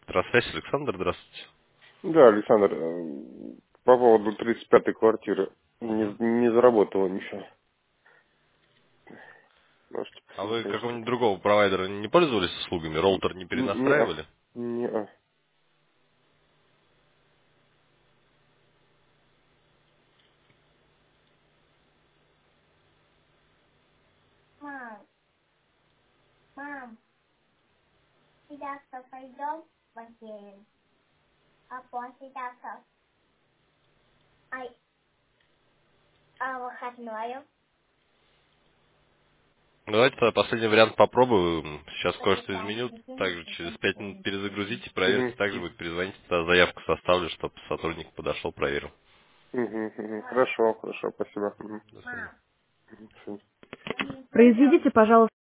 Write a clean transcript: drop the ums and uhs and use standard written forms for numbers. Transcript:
Электросвязь, Александр, здравствуйте. Да, Александр, по поводу 35-й квартиры Мгм. не заработало ничего. Можете А вы посмотреть, что какого-нибудь там. другого провайдера не пользовались услугами? Роутер не Не, перенастраивали? не. Мам, мам, завтра пойдем в бассейн, а послезавтра, а, выходную Давайте тогда последний вариант попробуем. Сейчас кое-что почитать изменю. Также через 5 минут стихи. перезагрузите, проверьте. Мгм, Также будет перезвонить, тогда заявку составлю, чтобы сотрудник подошел, проверил. мгм. Хорошо, спасибо. До свидания. Мам, Мгм, до свидания. Произведите, пожалуйста.